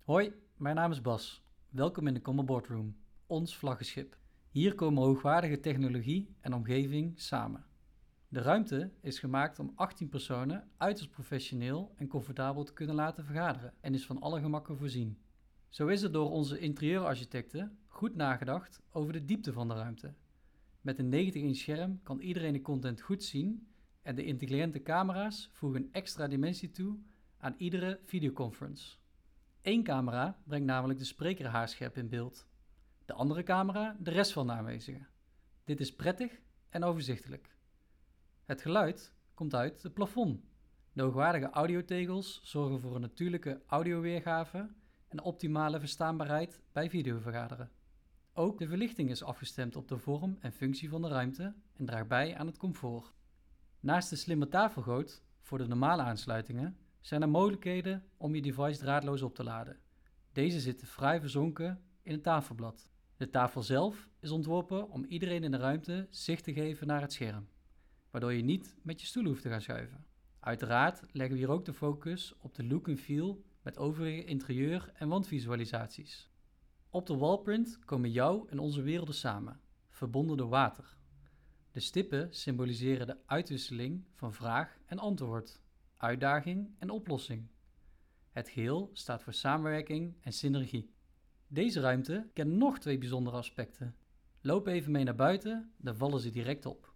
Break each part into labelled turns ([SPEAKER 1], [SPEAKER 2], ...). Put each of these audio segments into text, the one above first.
[SPEAKER 1] Hoi, mijn naam is Bas. Welkom in de Common Boardroom, ons vlaggenschip. Hier komen hoogwaardige technologie en omgeving samen. De ruimte is gemaakt om 18 personen uiterst professioneel en comfortabel te kunnen laten vergaderen en is van alle gemakken voorzien. Zo is er door onze interieurarchitecten goed nagedacht over de diepte van de ruimte. Met een 90-inch scherm kan iedereen de content goed zien en de intelligente camera's voegen een extra dimensie toe aan iedere videoconference. Eén camera brengt namelijk de spreker haarscherp in beeld. De andere camera de rest van de aanwezigen. Dit is prettig en overzichtelijk. Het geluid komt uit het plafond. De hoogwaardige audiotegels zorgen voor een natuurlijke audioweergave en optimale verstaanbaarheid bij videovergaderen. Ook de verlichting is afgestemd op de vorm en functie van de ruimte en draagt bij aan het comfort. Naast de slimme tafelgoot voor de normale aansluitingen zijn er mogelijkheden om je device draadloos op te laden. Deze zitten fraai verzonken in het tafelblad. De tafel zelf is ontworpen om iedereen in de ruimte zicht te geven naar het scherm, waardoor je niet met je stoel hoeft te gaan schuiven. Uiteraard leggen we hier ook de focus op de look en feel met overige interieur- en wandvisualisaties. Op de wallprint komen jouw en onze werelden samen, verbonden door water. De stippen symboliseren de uitwisseling van vraag en antwoord, uitdaging en oplossing. Het geheel staat voor samenwerking en synergie. Deze ruimte kent nog twee bijzondere aspecten. Loop even mee naar buiten, daar vallen ze direct op.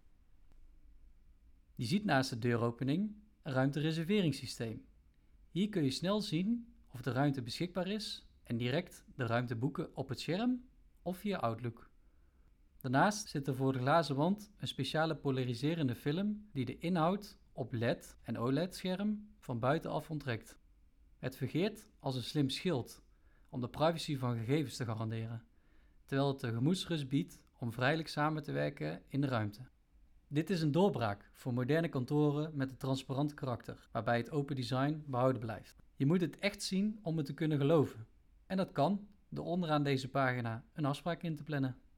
[SPEAKER 1] Je ziet naast de deuropening een ruimtereserveringssysteem. Hier kun je snel zien of de ruimte beschikbaar is en direct de ruimte boeken op het scherm of via Outlook. Daarnaast zit er voor de glazen wand een speciale polariserende film die de inhoud op LED en OLED-scherm van buitenaf onttrekt. Het fungeert als een slim schild om de privacy van gegevens te garanderen, terwijl het de gemoedsrust biedt om vrijelijk samen te werken in de ruimte. Dit is een doorbraak voor moderne kantoren met een transparant karakter, waarbij het open design behouden blijft. Je moet het echt zien om het te kunnen geloven. En dat kan door onderaan deze pagina een afspraak in te plannen.